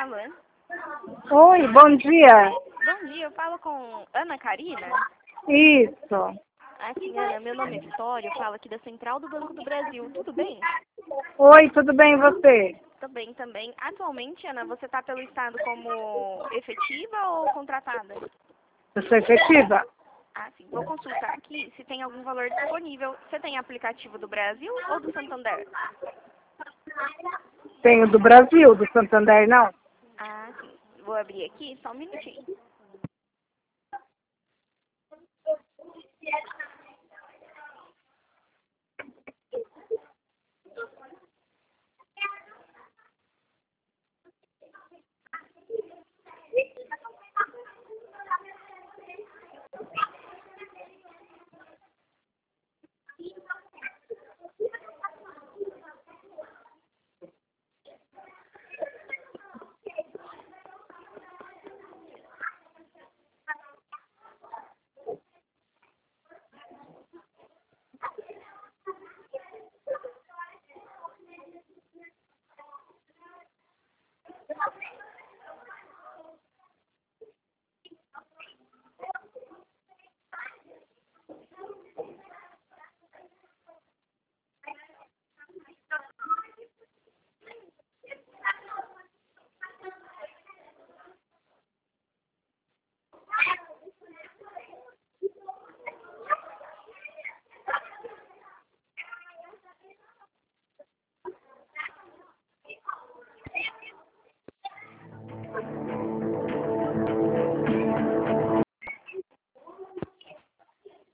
Alô? Oi, bom dia. Bom dia, eu falo com Ana Karina. Isso. Assim, Ana, meu nome é Vitória, eu falo aqui da Central do Banco do Brasil. Tudo bem? Oi, tudo bem e você? Tudo bem também. Atualmente, Ana, você está pelo Estado como efetiva ou contratada? Eu sou efetiva? Ah, sim. Vou consultar aqui se tem algum valor disponível. Você tem aplicativo do Brasil ou do Santander? Tenho do Brasil, do Santander não. Ah, sim. Vou abrir aqui, só um minutinho.